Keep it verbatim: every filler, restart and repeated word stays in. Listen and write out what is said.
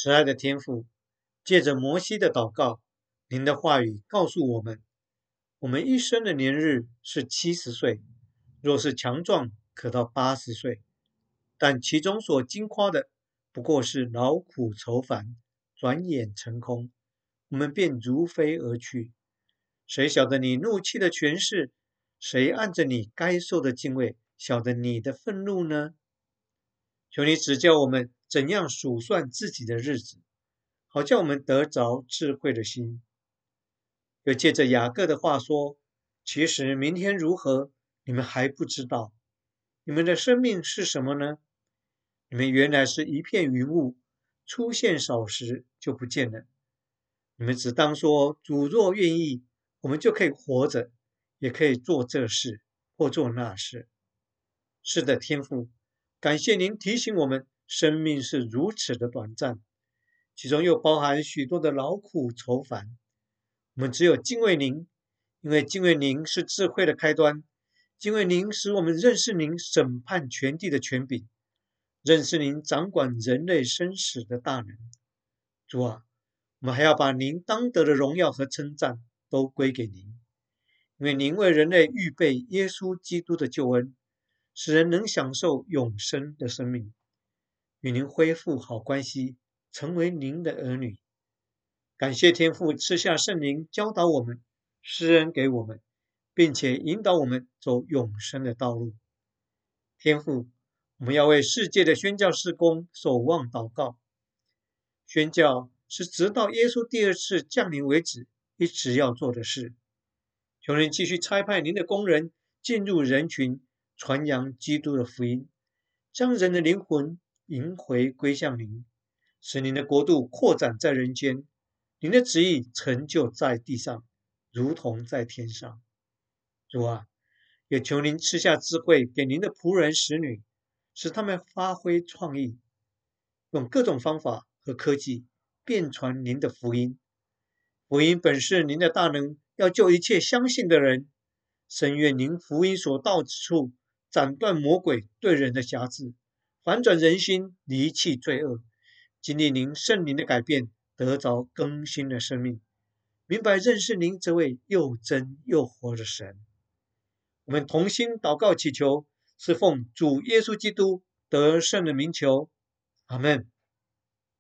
慈爱的天父，借着摩西的祷告，您的话语告诉我们，我们一生的年日是七十岁，若是强壮，可到八十岁。但其中所经夸的，不过是劳苦愁烦，转眼成空，我们便如飞而去。谁晓得你怒气的权势？谁按着你该受的敬畏，晓得你的愤怒呢？求你指教我们怎样数算自己的日子，好叫我们得着智慧的心。又借着雅各的话说，其实明天如何，你们还不知道。你们的生命是什么呢？你们原来是一片云雾，出现少时就不见了。你们只当说，主若愿意，我们就可以活着，也可以做这事或做那事。是的，天父，感谢您提醒我们，生命是如此的短暂，其中又包含许多的劳苦愁烦。我们只有敬畏您，因为敬畏您是智慧的开端，敬畏您使我们认识您审判全地的权柄，认识您掌管人类生死的大能。主啊，我们还要把您当得的荣耀和称赞都归给您，因为您为人类预备耶稣基督的救恩，使人能享受永生的生命，与您恢复好关系，成为您的儿女。感谢天父赐下圣灵，教导我们，施恩给我们，并且引导我们走永生的道路。天父，我们要为世界的宣教事工守望祷告。宣教是直到耶稣第二次降临为止，一直要做的事。求您继续差派您的工人进入人群，传扬基督的福音，将人的灵魂迎回归向您，使您的国度扩展在人间，您的旨意成就在地上，如同在天上。主啊，也求您赐下智慧给您的仆人使女，使他们发挥创意，用各种方法和科技遍传您的福音。福音本是您的大能，要救一切相信的人。深愿您福音所到之处，斩断魔鬼对人的辖制，反转人心，离弃罪恶，经历您圣灵的改变，得着更新的生命，明白认识您这位又真又活的神。我们同心祷告祈求，是奉主耶稣基督得胜的名求，阿们。